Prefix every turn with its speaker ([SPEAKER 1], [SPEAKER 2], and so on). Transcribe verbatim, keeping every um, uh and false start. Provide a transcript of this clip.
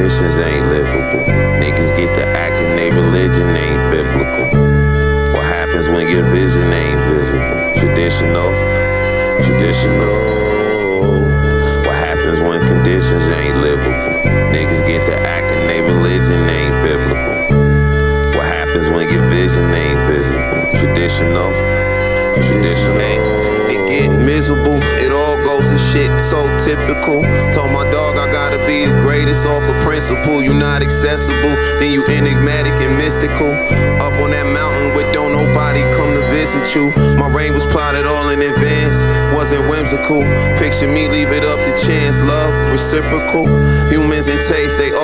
[SPEAKER 1] conditions ain't livable. Niggas get to acting, they religion ain't biblical. What happens when your vision ain't visible? Traditional, traditional. What happens when conditions ain't livable? Niggas get to acting, they religion ain't biblical. What happens when your vision ain't visible? Traditional, traditional. It get miserable, it all goes to shit, so typical. Told my dog I gotta be the greatest off of principle. You not accessible, then you enigmatic and mystical. Up on that mountain where don't nobody come to visit you. My reign was plotted all in advance, wasn't whimsical. Picture me, leave it up to chance, love, reciprocal. Humans and tapes, they all